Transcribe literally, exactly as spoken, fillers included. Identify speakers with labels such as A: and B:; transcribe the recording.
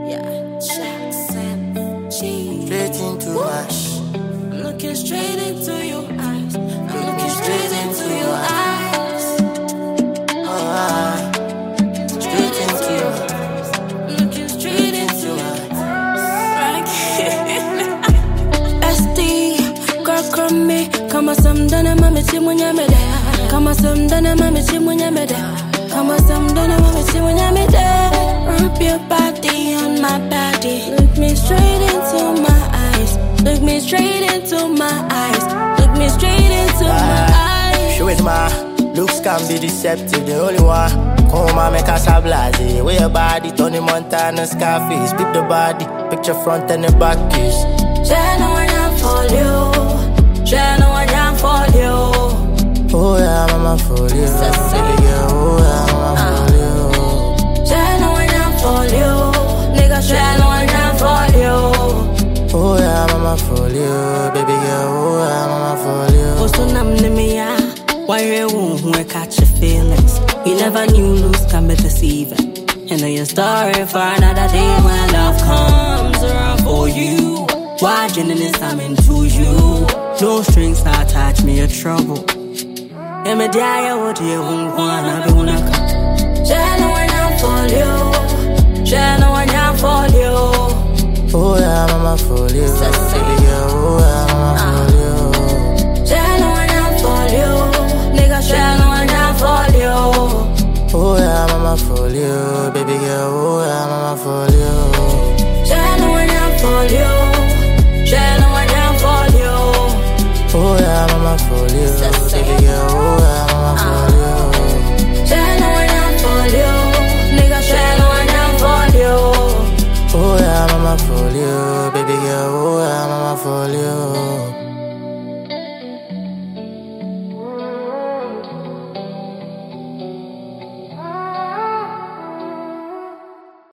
A: Yeah, Jackson G.
B: Straight into my sh.
A: I'm looking straight into your eyes. I'm looking straight into your eyes.
B: Alright. Straight into your eyes.
A: I'm looking straight into your eyes. S D, girl, come me. Kama samdana mami timu nyamede. Kama samdana mami timu nyamede. Kama samdana mami timu nyamede. Rub your body on my body. Look me straight into my eyes. Look me straight into my eyes. Look me straight into my eyes.
B: Show it, ma. Looks can be deceptive, the only one. Come on, make us a blase. Wear your body, Tony Montana, Scarface. Flip the body, picture front and the back kiss.
A: J'ai no one for you. J'ai no one for you.
B: Oh yeah, mama for you. Baby girl, oh yeah, mama for you.
A: J'ai no one for you. Nigga, j'ai no one for you.
B: Oh yeah, mama for you. Baby girl, oh yeah, mama for you.
A: Oh, so nam me ya. Why you won't catch your feelings? You never knew lose can be deceiving. You know your story for another day when love comes around for you. Watching this time into you. No strings attach me your trouble. Yeah, me die, what you won't wanna be wanna come. J'ai no one for you. J'ai no one for you.
B: Oh yeah, mama for you. Baby girl, oh yeah, mama for you.
A: J'ai no one for you. Nigga, j'ai no one for you.
B: Oh yeah, mama for you. Baby girl, oh yeah, mama for you.
A: J'ai no one for you. J'ai no one for you.
B: Oh yeah, mama for you. Baby girl, oh yeah, mama for you.
A: J'ai no one for you. Nigga, j'ai no one for you.
B: Oh yeah, mama for you. Baby girl, oh yeah, mama for you.